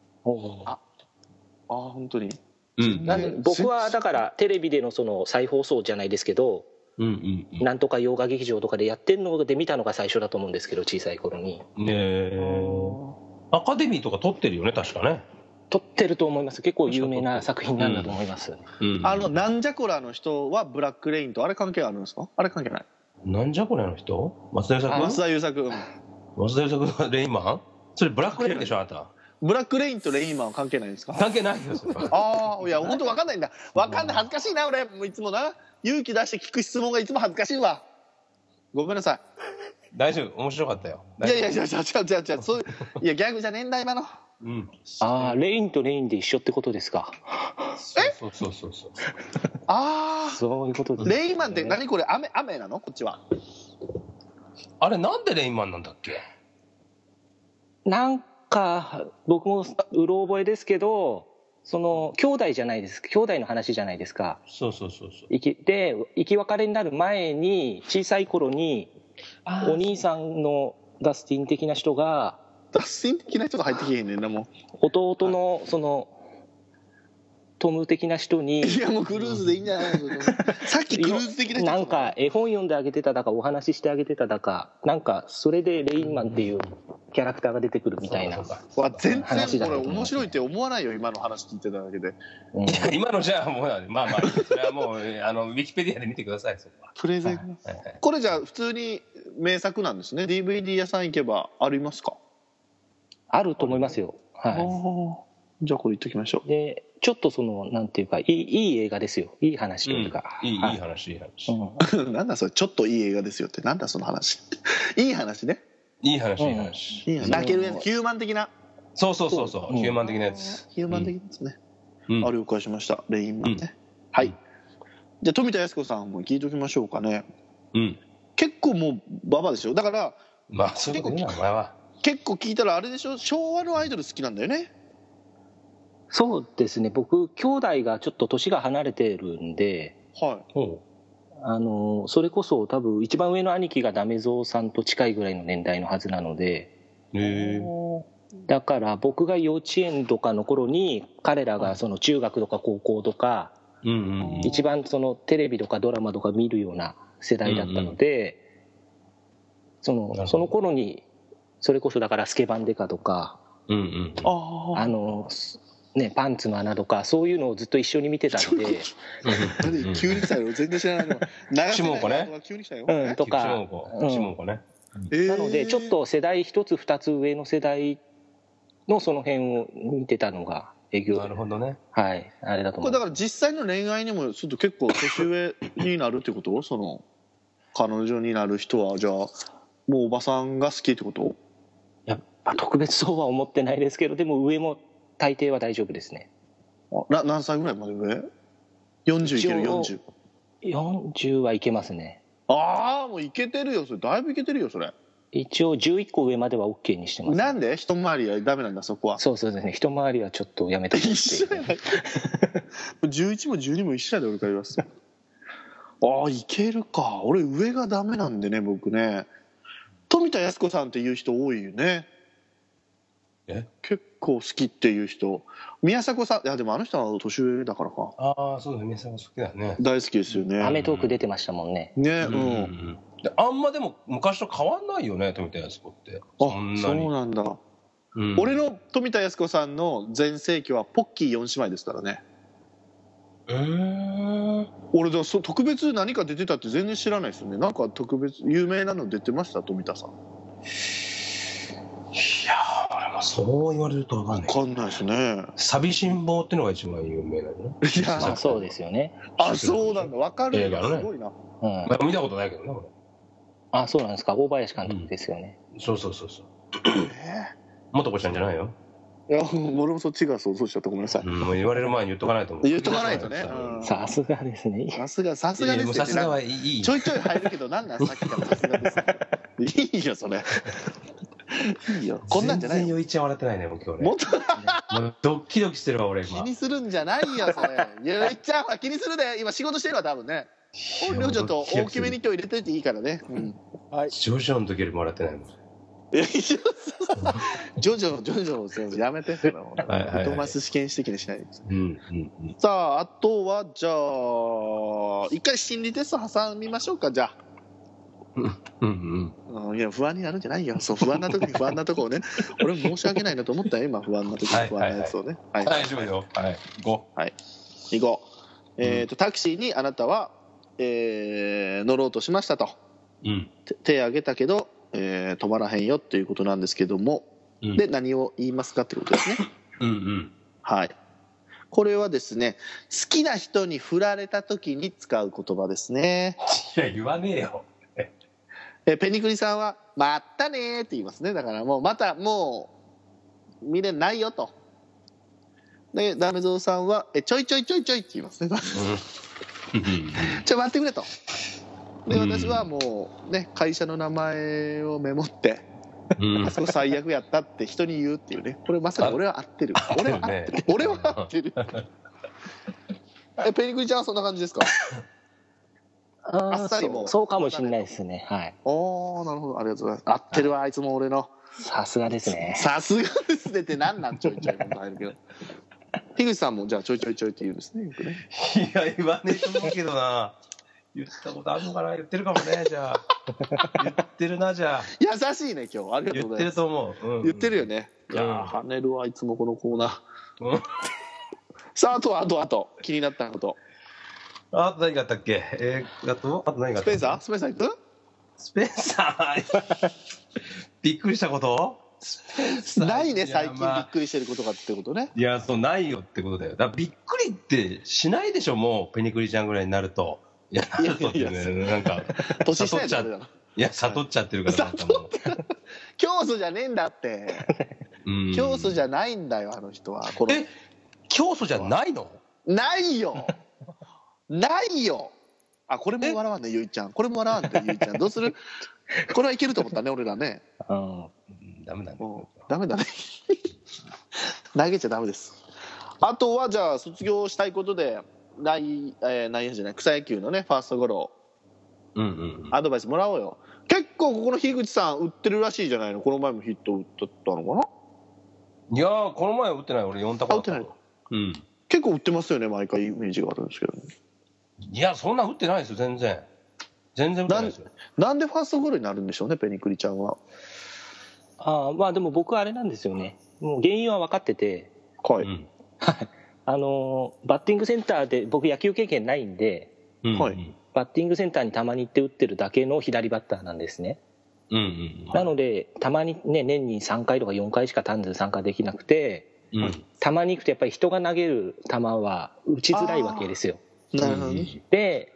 本当に。 なんで僕はだからテレビでのその再放送じゃないですけど、なんとか洋画劇場とかでやってるので見たのが最初だと思うんですけど、小さい頃に。 アカデミーとか撮ってるよね、確かね。 撮ってると思います。結構有名な作品なんだと思います。 なんじゃこらの人はブラックレインとあれ関係あるんですか？あれ関係ない。 なんじゃこらの人？松田優作。 松田優作はレインマン？それブラックレインでしょ、あなた。 ブラックレインとレインマンは関係ないんですか？ 関係ないよ。 いや本当分かんないんだ。分かんない、恥ずかしいな俺。いつもな勇気出して聞く質問がいつも恥ずかしいわ。ごめんなさい。 大丈夫、面白かったよ。 いや違うそういやギャグじゃねえんだ今の。 レインとレインで一緒ってことですか？ そう。 そういうことですね。 レインマンって何これ、雨なの？こっちは。 あれなんでレインマンなんだっけ？ なんか僕もうろ覚えですけど、その兄弟の話じゃないですか。 そう。 で生き別れになる前に小さい頃にお兄さんのダスティン的な人が。 ダスティン的な人が入ってきへんねんな、もう弟のそのトム的な人にいやもうクルーズでいいんじゃないのさっきクルーズ的な人なんか絵本読んであげてただかお話ししてあげてただかなんかそれでレインマンっていうキャラクターが出てくるみたいな全話だ然これ面白いって思わないよ今の話聞いてただけで、 いや今のじゃあもうまあまあそれはもうウィキペディアで見てくださいそこはプレゼン、 はいはいはい、 これじゃあ普通に名作なんですね。 DVD 屋さん行けばありますか？ あると思いますよ。はい。 じゃあこれ言っときましょう。 でちょっとそのなんていうかいい映画ですよ。いい話というか、 いい話いい話、 なんだそれちょっといい映画ですよってなんだその話いい話ね。 いい話いい話、 泣けるやつヒューマン的な。 そうヒューマン的なやつ、 ヒューマン的ですね、 あ了解しました。レインマンね、はい。じゃあ富田靖子さんも聞いておきましょうかね。結構もうババでしょ。だからまあそういうこと言うなお前は。 結構聞いたらあれでしょ、昭和のアイドル好きなんだよね。 そうですね。僕兄弟がちょっと年が離れてるんで、 はい、 それこそ多分一番上の兄貴がダメゾウさんと近いぐらいの年代のはずなので、だから僕が幼稚園とかの頃に彼らがその中学とか高校とか、一番そのテレビとかドラマとか見るような世代だったので、その頃にそれこそだからスケバンデカとか、ね、パンツの穴とかそういうのをずっと一緒に見てたんで急に来たよ全然知らないの下門子ね急に来たよ、 とか下門子ね、 なのでちょっと世代一つ二つ上の世代のその辺を見てたのがなるほどね、 はいあれだと思う。 これだから実際の恋愛にもちょっと結構年上になるってことその彼女になる人はじゃあもうおばさんが好きってこと？ やっぱ特別そうは思ってないですけど、でも上も大抵は大丈夫ですね。 何歳ぐらいまで上？40いける40？ 40はいけますね。 ああもういけてるよそれ、だいぶいけてるよそれ。 一応11個上までは OK にしてます、ね。 なんで一回りはダメなんだそこは。 そうですね、一回りはちょっとやめて一緒やない11も12も一緒やで俺から言いますああいけるか。俺上がダメなんでね僕ね。富田靖子さんっていう人多いよね。結構好きっていう人。宮迫さん、いやでもあの人は年上だからか。 ああそうだ宮迫好きだね。 大好きですよね。 アメトーク出てましたもんね。 ねあんまでも昔と変わんないよね富田靖子って。 そうなんだ、俺の富田靖子さんの全盛期はポッキー4姉妹ですからね。俺だ特別何か出てたって全然知らないですよね。なんか特別有名なの出てました富田さん？ いやーそう言われると分かんないですね。寂しん坊っていうのが一番有名なのね。 いやそうですよね。 そうなんだ分かる。映画のねすごいな、 見たことないけどね俺。 そうなんですか。大林監督ですよね。 そう元子ちゃんじゃないよ。 いや俺もそっちが想像しちゃった。ごめんなさい、 もう言われる前に言っとかないと思う。 言っとかないとね。 さすがですね。 さすがですね。 さすがはいい。 ちょいちょい入るけどなんなんさっきからさすがですね。いいよそれ。いいよこんなんじゃないよ。 全然余一ちゃん笑ってないねもう今日ね。 もっともうドッキドキしてるわ俺今。 気にするんじゃないよそれ。余一ちゃんは気にするで今仕事してるわ多分ね。本領ちょっと大きめに今日入れといていいからね。 はい。ジョジョの時よりも笑ってないもん。 ジョジョ先生やめて。トマス試験指摘にしないでください。さああとはじゃあ一回心理テスト挟みましょうか。じゃあいや不安になるんじゃないよ。そう不安な時に不安なとこをね俺申し訳ないなと思ったよ今。不安な時に不安なやつをね。 大丈夫よ。はい行こう。タクシーにあなたは乗ろうとしましたと。手挙げたけど止まらへんよっていうことなんですけども、で何を言いますかってことですね。はい。これはですね好きな人に振られた時に使う言葉ですね。 いや言わねえよ。 ペニクリさんは「まったね」って言いますね。だからもうまたもう未練ないよと。でダメゾウさんはちょいちょいって言いますね。ちょ待ってくれと。で私はもうね会社の名前をメモってあそこ最悪やったって人に言うっていうね。これまさに俺は合ってる。俺は合ってる。ペニクリちゃんはそんな感じですか？あっさりもそうかもしれないですね。はい。 おーなるほどありがとうございます。合ってるわあいつも俺の。 さすがですね。 さすがですねって何なんちょいちょい入るけど。 樋口さんもじゃあちょいちょいちょいって言うんですねよくね。 いや言わねえと思うけどな。言ったことあるのかな。言ってるかもね。じゃあ言ってるな。じゃあ優しいね今日ありがとうございます。 言ってると思う、 言ってるよね。いやうん跳ねるわいつもこのコーナー。 うん、 さああと気になったこと。 あと何があったっけ。あと何があったっけ。 スペンサー行く？ スペンサーびっくりしたこと？ ないね最近びっくりしてることがってことね。 いやそうないよってことだよ。だからびっくりってしないでしょもうペニクリちゃんぐらいになると。いやなるとってねなんか年下やったらだな。 いや悟っちゃってるからなんかもう教祖じゃねえんだって。教祖じゃないんだよあの人は。 教祖じゃないの？ ないよないよ。あこれも笑わんねゆいちゃん。これも笑わんねゆいちゃん。どうする？これはいけると思ったね俺らね。 ダメだね。 ダメだね。投げちゃダメです。あとはじゃあ卒業したいことで内野じゃない草野球のねファーストゴロ、アドバイスもらおうよ。結構ここの樋口さん打ってるらしいじゃないの。この前もヒット打ったのかな。 いやーこの前は打ってない。俺4択だった。 打ってない。結構打ってますよね毎回イメージがあるんですけど、ね、 いやそんな打ってないですよ全然打ってないですよ。 なんでファーストゴロになるんでしょうねペニクリちゃんは。 まあでも僕はあれなんですよね。もう原因は分かってて、 はい、 バッティングセンターで僕野球経験ないんで、 はい、 バッティングセンターにたまに行って打ってるだけの左バッターなんですね。なのでたまにね年に3回とか4回しか単純参加できなくて、たまに行くとやっぱり人が投げる球は打ちづらいわけですよ。 なるほどね。 で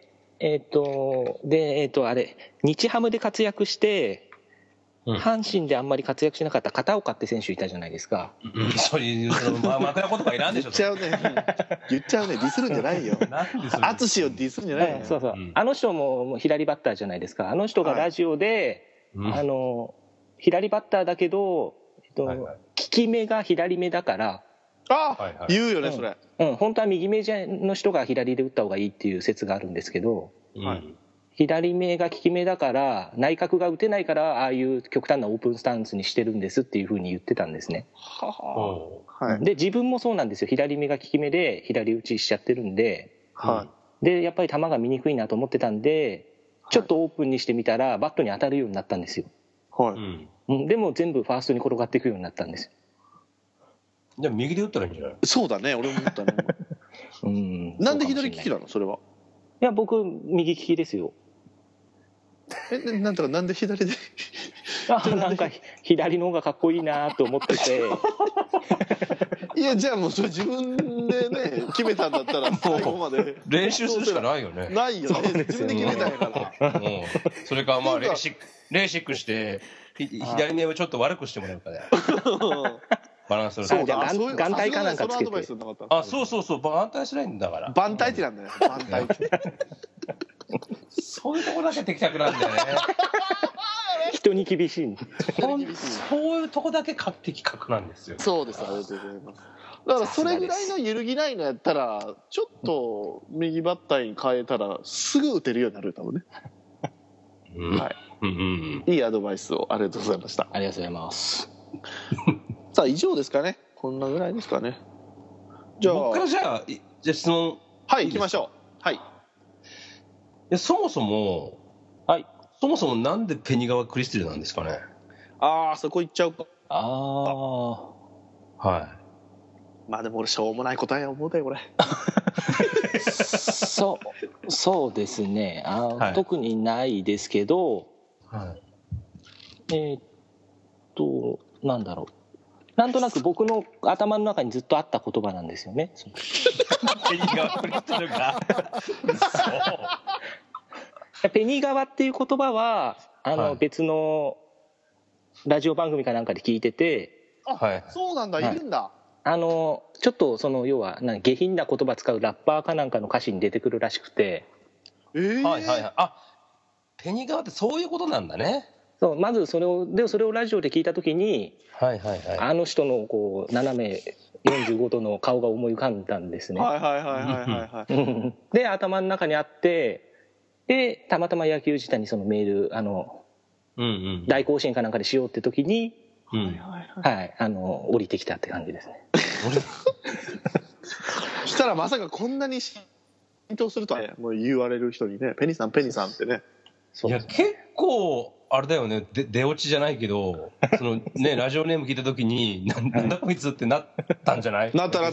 あれ日ハムで活躍して阪神であんまり活躍しなかった片岡って選手いたじゃないですか。 そういう枕言葉いらんでしょ。 言っちゃうねディスるんじゃないよ。淳をディスるんじゃないよ。 そうそう、あの人も左バッターじゃないですか。あの人がラジオで、左バッターだけど、利き目が左目だから言うよねそれ。 本当は右目の人が左で打った方がいいっていう説があるんですけど、左目が利き目だから内角が打てないからああいう極端なオープンスタンスにしてるんですっていうふうに言ってたんですね。で自分もそうなんですよ。左目が利き目で左打ちしちゃってるんで、でやっぱり球が見にくいなと思ってたんでちょっとオープンにしてみたらバットに当たるようになったんですよ。でも全部ファーストに転がっていくようになったんですよ。 じゃあ右で打ったらいいんじゃない？ そうだね俺も思ったね。なんで左利きなのそれは。 いや僕右利きですよ。 なんで左でなんか左の方がかっこいいなと思ってていやじゃあもうそれ自分でね決めたんだったら最後まで練習するしかないよね。 ないよね。自分で決めたんやからそれかまあレーシックして左目をちょっと悪くしてもらうかねバランス取る。 そうだ眼帯かなんかつけて。 そう眼帯しないんだから。 眼帯ってなんだよ眼帯そういうとこだけ的確なんだよね。 人に厳しい。 そういうとこだけ的確なんですよ。 そうです。ありがとうございます。だからそれぐらいの揺るぎないのやったらちょっと右バッターに変えたらすぐ打てるようになる多分ね。いいアドバイスをありがとうございました。 ありがとうございます。 さあ以上ですかね。こんなぐらいですかね。 じゃあ僕からじゃあ質問行きましょう。 そもそもなんでペニガワ・クリステルなんですかね。 そこ行っちゃうか。まあでも俺しょうもない答えや思うだよこれ。 そうですね。特にないですけど、なんだろう。なんとなく僕の頭の中にずっとあった言葉なんですよね。 ペニガワ・クリステルが。 ペニガワっていう言葉は別のラジオ番組かなんかで聞いてて、 そうなんだ、いるんだ。 ちょっと要は下品な言葉使うラッパーかなんかの歌詞に出てくるらしくて、 ペニガワってそういうことなんだね。 そうまずそれをラジオで聞いた時に、あの人のこう斜め45度の顔が思い浮かんだんですね。で頭の中にあって、でたまたま野球自体にそのメール大甲子園かなんかでしようって時にはい、降りてきたって感じですね。 そしたらまさかこんなに浸透するとはね、もう言われる人にね、ペニさんペニさんってね。 いや結構あれだよね、出落ちじゃないけど、そのねラジオネーム聞いた時になんだこいつってなったんじゃない？ なった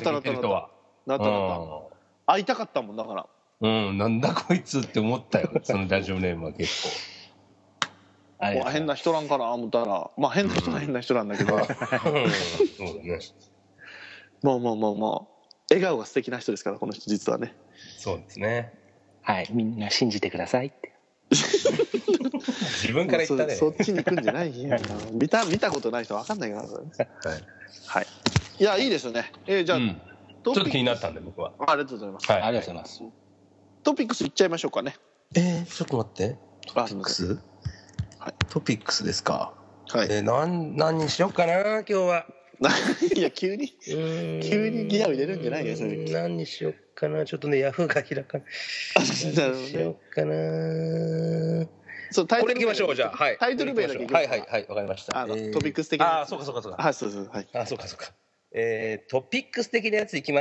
会いたかったもんだから。 なんだこいつって思ったよ、そのラジオネームは結構。 変な人なんかな思ったら、まあ変な人は変な人なんだけど、そうだね。 まあ笑顔が素敵な人ですから、この人実はね。 そうですね。 はい、みんな信じてくださいって。 自分から言ったね。 そっちに行くんじゃないよ。見たことない人分かんないから、ね。はい。いやいいですよね。じゃあ、 ちょっと気になったんで僕は。 ありがとうございます。 ありがとうございます。 トピックスいっちゃいましょうかね。 ちょっと待って。トピックス？はい。トピックスですか。はい。何にしようかな今日は。 いや急にギアを入れるんじゃないよそれ。 何にしようかな、ちょっとねヤフーが開かない。何にしようかな。そうタイトルこれいきましょうじゃあ、はい。タイトル名だけいきましょう。はいわかりました。トピックス的な。そうか。はいそうはい。そうか。トピックス的なやついきます。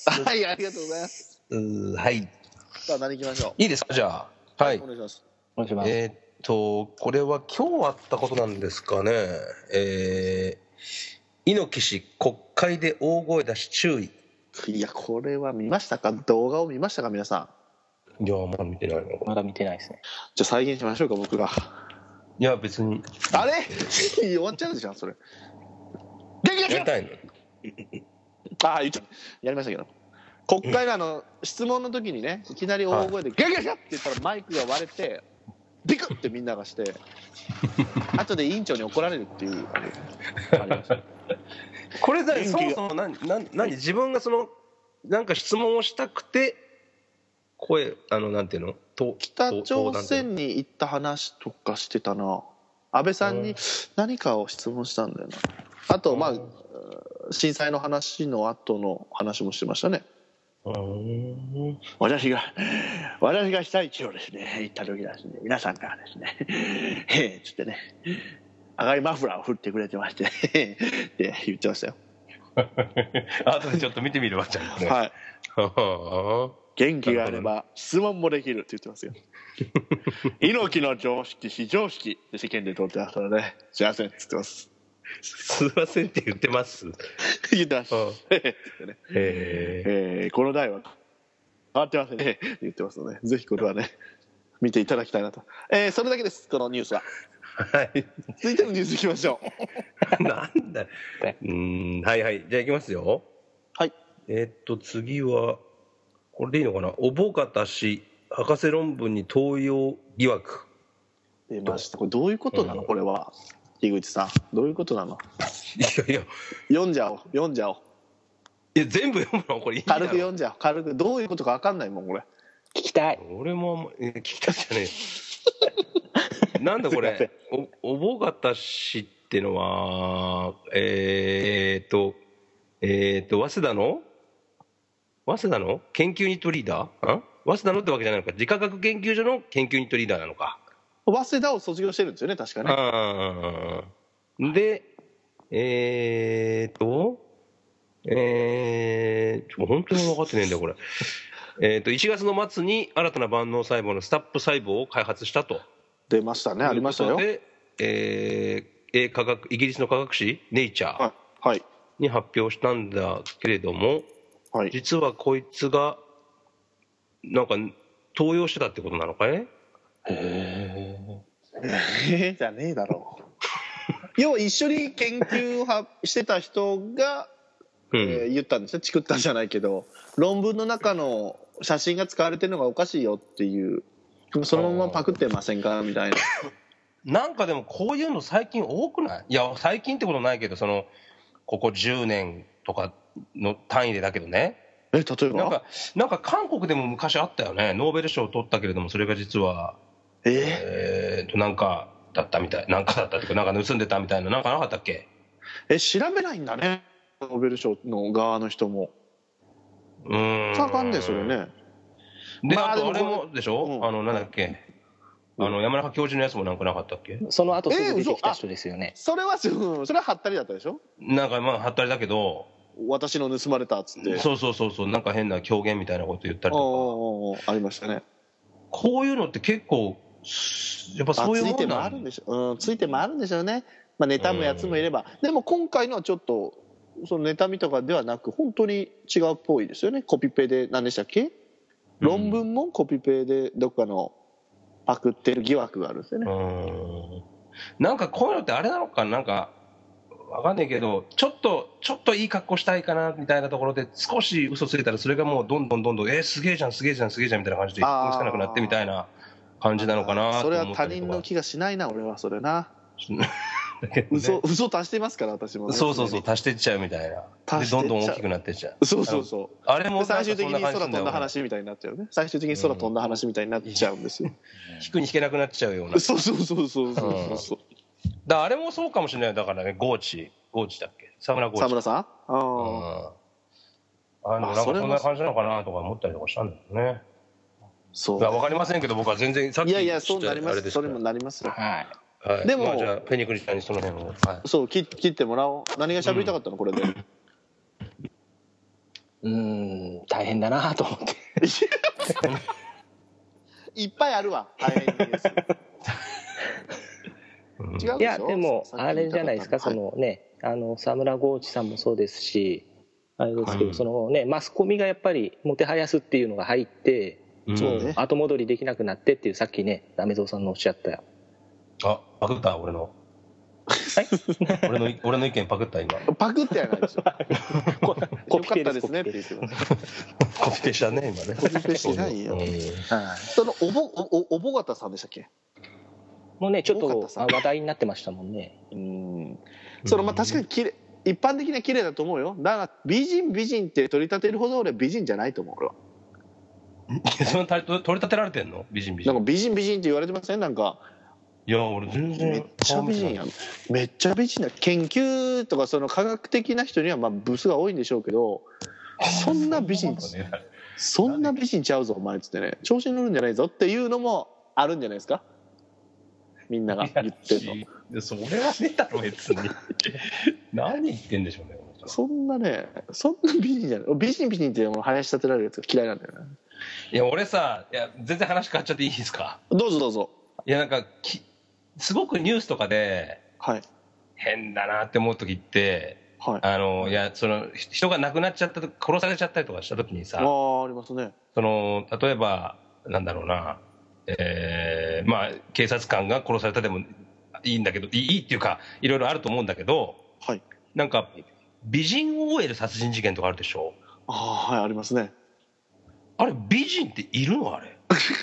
はい、ありがとうございます。 はい。 さあ何いきましょう。 いいですかじゃあ。はい。 お願いします。 これは今日あったことなんですかね。猪木氏国会で大声出し注意。 いやこれは見ましたか？動画を見ましたか皆さん？いやまだ見てないの。 まだ見てないですね。 じゃあ再現しましょうか僕が。 いや別に。 あれ終わっちゃうじゃんそれ。 やりたいの。 言っちゃやりましたけど、国会の質問の時にねいきなり大声でギャギャギャって言ったらマイクが割れてビクッてみんながして後で委員長に怒られるっていうありました。 これそもそも何自分がそのなんか質問をしたくて声なんていうの北朝鮮に行った話とかしてたな。安倍さんに何かを質問したんだよな。あと震災の話の後の話もしてましたね。私が被災地をですね行った時ですね皆さんからですね「へえ」っつってね赤いマフラーを振ってくれてましてって言ってましたよ。 後でちょっと見てみるわじゃあね。はい。 元気があれば質問もできるって言ってますよ。猪木の常識非常識で世間で通ってますからね。すいませんって言ってます。 すいませんって言ってます。 言ってます。この代は変わってませんね言ってますので、ぜひこれはね見ていただきたいなと。それだけですこのニュースは。はい。続いてのニュースいきましょう。なんだ。はいじゃあいきますよ。 はい。 次はこれでいいのかな。小保方氏博士論文に盗用疑惑。 出ました。これどういうことなのこれは。樋口さんどういうことなの？ いや読んじゃおう。 いや全部読むのこれいい。 軽く読んじゃおう。軽くどういうことか分かんないもんこれ。 聞きたい。 俺も聞きたいじゃねえ。なんだこれ。小保方氏ってのは早稲田の研究ユニットリーダー？早稲田のってわけじゃないのか。理化学研究所の研究ユニットリーダーなのか。 早稲田を卒業してるんですよね確かね。 で本当に分かってねえんだよこれ。1月の末に新たな万能細胞のスタップ細胞を開発したと。 出ましたね。ありましたよ。 で、イギリスの科学誌ネイチャーに発表したんだけれども、実はこいつがなんか盗用してたってことなのかい？ じゃねえだろう。要は一緒に研究をしてた人が、言ったんですよ。チクったんじゃないけど論文の中の写真が使われてるのがおかしいよっていう、そのままパクってませんかみたいな。 なんかでもこういうの最近多くない？いや最近ってことないけどここ10年とかの単位でだけどね。 例えばなんか韓国でも昔あったよね。ノーベル賞を取ったけれどもそれが実はなんかだったみたい。なんかだったっていうかなんか盗んでたみたいな。なんかなかったっけ？ 調べないんだねノーベル賞の側の人も。かんでそれね。 であとあれもでしょ。なんだっけ山中教授のやつもなんかなかったっけ？ その後すぐ出てきた人ですよね。 それはハったりだったでしょ？ なんかまあハったりだけど、 私の盗まれたっつって。 そうなんか変な狂言みたいなこと言ったりとかありましたね。 こういうのって結構やっぱそういうものついてもあるんでしょ。ついてもあるんでしょうね。まあ妬むやつもいれば、でも今回のはちょっとその妬みとかではなく本当に違うっぽいですよね。コピペで何でしたっけ？論文もコピペでどっかのパクってる疑惑があるんですよね。 なんかこういうのってあれなのかなんかわかんないけどちょっといい格好したいかなみたいなところで少し嘘ついたらそれがもうどんどんすげえじゃんみたいな感じで一本つかなくなってみたいな感じなのかなと思ったりとか。 それは他人の気がしないな俺はそれな。嘘足してますから私も、ね、 そう足してっちゃうみたいなでどんどん大きくなってっちゃう。 そうあれも最終的に空飛んだ話みたいになっちゃうね。最終的に空飛んだ話みたいになっちゃうんですよ。 引くに引けなくなっちゃうような。 そうだあれもそうかもしれない。だからねゴーチだっけ沢村さんなんかそんな感じなのかなとか思ったりとかしたんだよね。そうわかりませんけど僕は全然さっきいやそうなります。それもなりますよ。 はい、でも、まあ、じゃあペニクリさんにその辺を、はい、 そう切ってもらおう。何が喋りたかったの、これで。 大変だなと思っていっぱいあるわ大変です。 違うでしょ。いやでもあれじゃないですか、そのね沢村豪一さんもそうですしあれですけど、そのねマスコミがやっぱりもてはやすっていうのが入って、後戻りできなくなってっていうさっきねダメゾウさんのおっしゃったよ。 パクった俺の。はい。俺の意見パクった今。 パクってやないでしょ。 コピペですねって言ってます。 コピペしたね今ね。 コピペしてないよ。そのおぼがたさんでしたっけ？ もうねちょっと話題になってましたもんね。 そのまあ確かに綺麗、一般的には綺麗だと思うよ。だから美人って取り立てるほど俺は美人じゃないと思う俺は。 その取り立てられてんの？美人。 なんか美人って言われてません？なんか。 いや俺全然めっちゃ美人やん。めっちゃ美人だ。研究とかその科学的な人にはまあブスが多いんでしょうけど、そんな美人ちゃうぞお前っつってね、調子に乗るんじゃないぞっていうのもあるんじゃないですか、みんなが言ってるの。それはねえだろ別に何言ってんでしょうね。 そんな美人じゃない。美人って林立てられるやつが嫌いなんだよね。 いや俺さ、いや全然話変わっちゃっていいですか？ どうぞ。 いやなんかすごくニュースとかで変だなって思う時って、いやその人が亡くなっちゃった殺されちゃったりとかした時にさ、 ありますね。 その例えばなんだろうな、まあ警察官が殺されたでもいいんだけど、いいっていうかいろいろあると思うんだけど、なんか美人 OL 殺人事件とかあるでしょ。 ありますね。 あれ美人っているの？あれ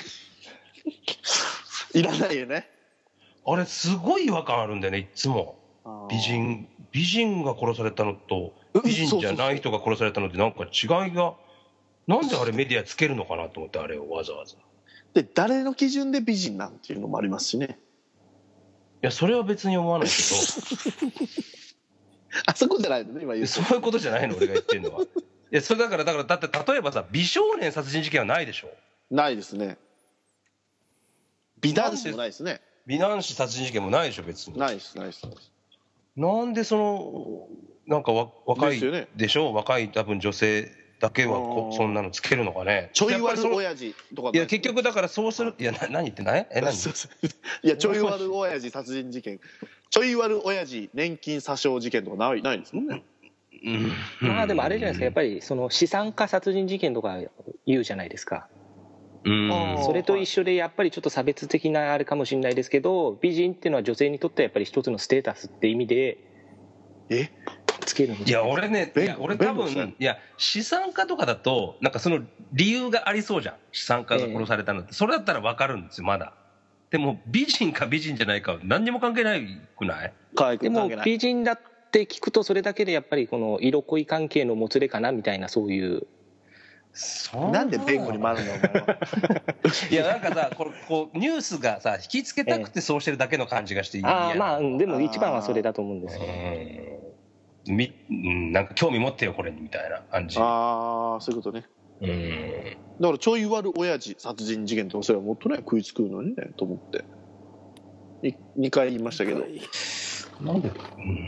いらないよね。 あれすごい違和感あるんだよねいつも。美人が殺されたのと美人じゃない人が殺されたのってなんか違いが、なんであれメディアつけるのかなと思って、あれをわざわざ。で誰の基準で美人なんていうのもありますしね。 いやそれは別に思わないけどあそこじゃないのね今言う。 そういうことじゃないの俺が言ってるのは。いやそれだって例えばさ美少年殺人事件はないでしょ。 ないですね。美男子もないですね。 美男子殺人事件もないでしょ別に。 ないです。 なんでそのなんか若いでしょ、若い多分女性だけはそんなのつけるのかね。 ちょい悪親父とか。 いや結局だからそうする。いや何言ってない？何？ いやちょい悪親父殺人事件、ちょい悪親父年金詐称事件とかないですもんね。 まあでもあれじゃないですか、やっぱりその資産家殺人事件とか言うじゃないですか。それと一緒でやっぱりちょっと差別的なあれかもしれないですけど、美人っていうのは女性にとってはやっぱり一つのステータスって意味でつけるんです。 いや俺ね、俺多分資産家とかだとなんかその理由がありそうじゃん。資産家が殺されたのって、それだったら分かるんですよまだ。でも美人か美人じゃないかは何にも関係ないくない？ でも美人だって聞くとそれだけでやっぱりこの色恋関係のもつれかなみたいな、そういう。 なんで弁護に回るのお前は。 いやなんかさこうニュースがさ引きつけたくてそうしてるだけの感じがしていい。まあでも一番はそれだと思うんですよ。 なんか興味持ってよこれにみたいな感じ。 そういうことね。 だからちょい悪親父殺人事件とかそれはもっとね食いつくのにねと思って2回言いましたけど、 なんで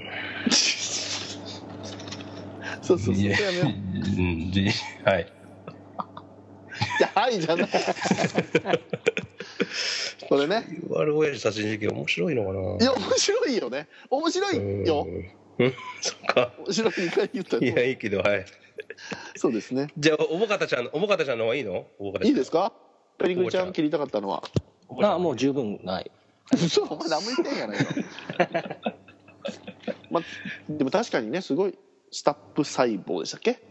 そうそうそう、 はいはいじゃないこれね、 悪親父殺人事件面白いのかな。 いや面白いよね、面白いよ。 そっか、 面白い2回言ったいやいいけど、はい、 そうですね。 じゃあおぼかたちゃんの方がいいの？ いいですか？ペリグリちゃん切りたかったのは。 もう十分ない。 そう、お前何も言ってんやないの。ま、でも確かにね、すごいスタップ細胞でしたっけ？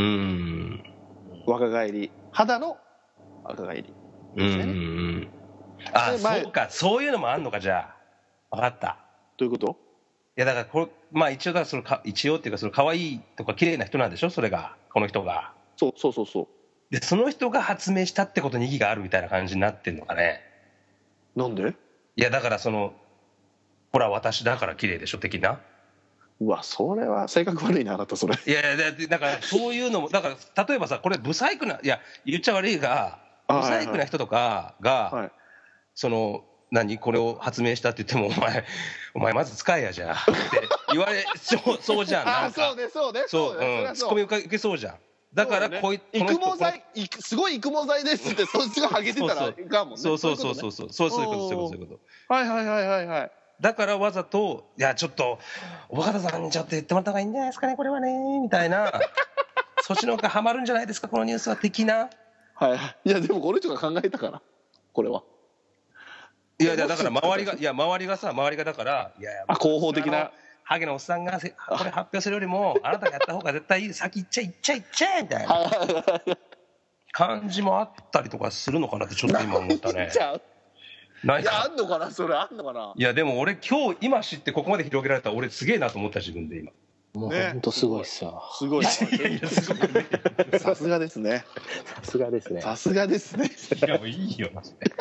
若返り、肌の若返りですね。 そうか、そういうのもあんのか。じゃあ分かった。 どういうこと？ いやだからこれ、まあ一応一応っていうか、その可愛いとか綺麗な人なんでしょ、それが、この人が。 そうでその人が発明したってことに意義があるみたいな感じになってんのかね。 なんで？ いやだからほら私だから綺麗でしょ的な。 うわ、それは性格悪いな、あなたそれ。いやだからそういうのもだから例えばさ、これブサイクな、いや言っちゃ悪いが、ブサイクな人とかが、これを発明したって言っても、お前まず使えやじゃあって言われそうじゃん。なんかそうねツッコミ受けそうじゃん。だからこの人育毛剤すごい育毛剤ですってそいつがハゲてたらいかんもんね。 そういうことはい。 だからわざと、いやちょっと小方さんにちょっと言ってもらった方がいいんじゃないですかねこれはねみたいなそっちの方がハマるんじゃないですかこのニュースは的な。 いやでもこの人が考えたからこれは。 いやだから周りがだから、 広報的なハゲのおっさんがこれ発表するよりもあなたがやった方が絶対いい、先行っちゃいっちゃみたいな感じもあったりとかするのかなってちょっと今思ったね。 いやあんのかな、それあんのかな。 いやでも俺今知ってここまで広げられたら俺すげえなと思った自分で今。 もう本当すごいっすよ。 すごい。さすがですね。 さすがですね。 いやもういいよマジで。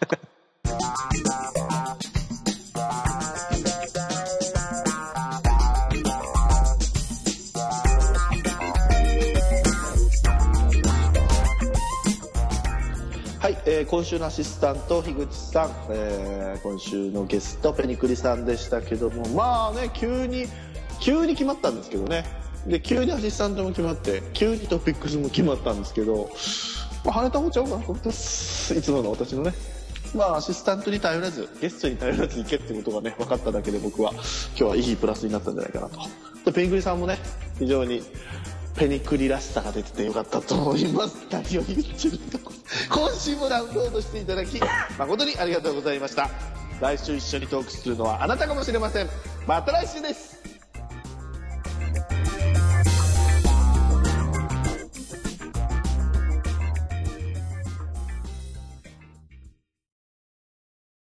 はい、今週のアシスタント樋口さん、今週のゲストペニクリさんでしたけども、まあね急に決まったんですけどね。で急にアシスタントも決まって急にトピックスも決まったんですけど、跳ねた方ちゃうかなと思ってます。いつもの私のね、アシスタントに頼らずゲストに頼らず行けってことがね分かっただけで僕は今日はいいプラスになったんじゃないかなと。でペニクリさんもね非常にペニクリらしさが出ててよかったと思います。何を言ってると今週もダウンロードしていただき誠にありがとうございました。来週一緒にトークするのはあなたかもしれません。また来週です。